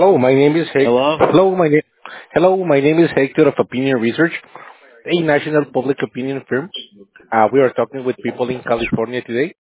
Hello, my name is Hector. Hello? Hello, my name is Hector of Opinion Research, a national public opinion firm. We are talking with people in California today.